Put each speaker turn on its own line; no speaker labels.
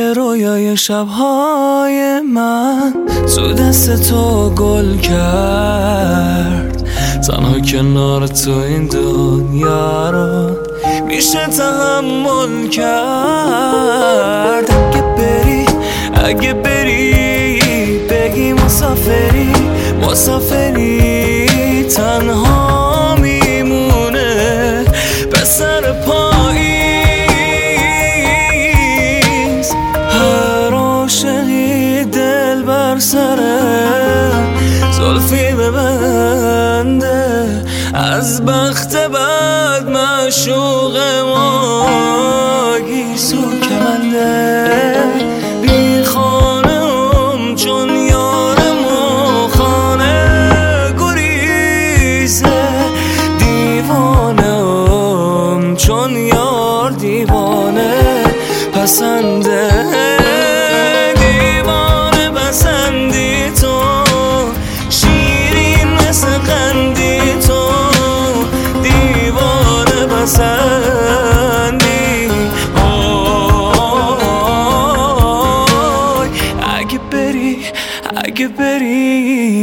رویای شبهای من تو دست تو گل کرد. تنها کنار تو این دنیا رو میشه تحمل کرد. اگه بری بگی مسافری تنها میمونه به سر پاییز. هر عاشقی دل بر سره زلفی ببنده، از بخت بد معشوق ما گیسو کمنده. بی خانم چون یارم و خانه گریزه، دیوانم چون یار دیوانه پسنده. دیوانه پسندی تو، شیرین مثل قندی تو، دیوانه پسندی. اگه بری